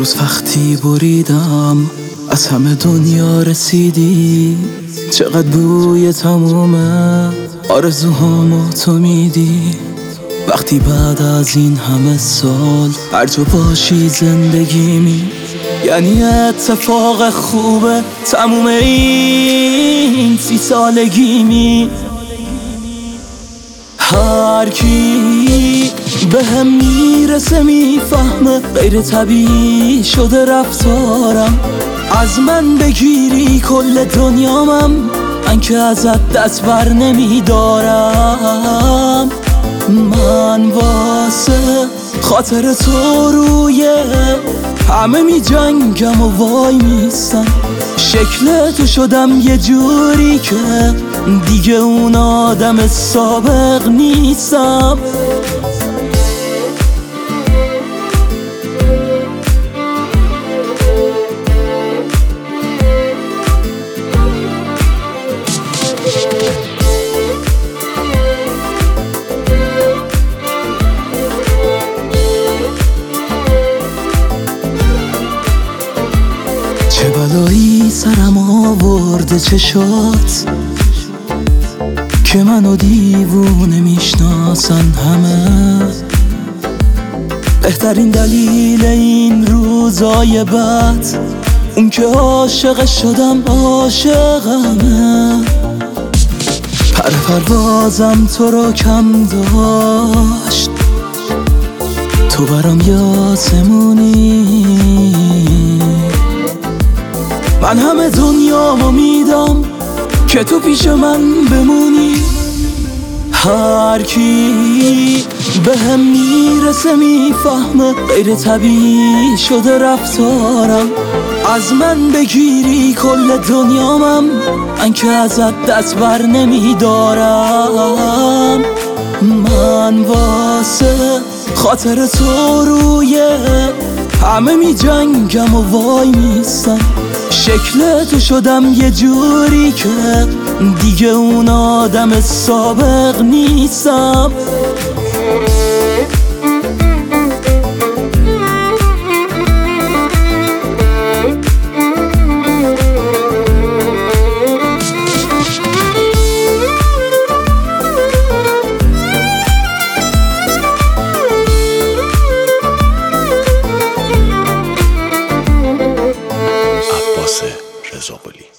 روز وقتی بریدم از همه دنیا رسیدی، چقدر بوی تموم آرزوهامو تو میدی. وقتی بعد از این همه سال هر جا باشی زندگیمی، یعنی اتفاق خوبه تموم این 30 سالگیمی. هر کی به هم میرسه میفهمه غیر طبیعی شده رفتارم. از من بگیری کل دنیامم، من که ازت دست بر نمیدارم. من واسه خاطر تو روی همه می جنگم و وای میستم. شکل تو شدم یه جوری که دیگه اون آدم سابق نیستم. چه بلایی سرم آورده چشات که منو دیوونه میشناسن همه. بهترین دلیل این روزای بد اون که عاشق شدم عاشقمه. پر پروازم تو رو کم داشت، تو برام یاسمونی. من همه دنیامو میدم که تو پیش من بمونی. هر کی به هم میرسه میفهمه غیر طبیعی شده رفتارم. از من بگیری کل دنیامم، من که ازت دست بر نمیدارم. من واسه خاطر تو روی همه می جنگم و وای میستم. شکل تو شدم یه جوری که دیگه اون آدم سابق نیستم. رضا قلی